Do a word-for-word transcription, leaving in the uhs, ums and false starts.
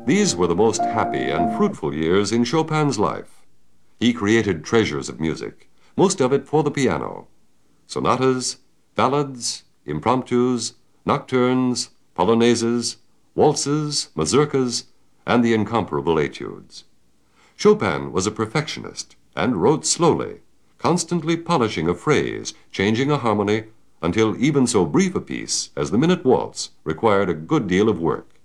These were the most happy and fruitful years in Chopin's life. He created treasures of music, most of it for the piano. Sonatas, ballads, impromptus, nocturnes, polonaises, waltzes, mazurkas, and the incomparable etudes. Chopin was a perfectionist and wrote slowly, constantly polishing a phrase, changing a harmony, until even so brief a piece as the Minute Waltz required a good deal of work.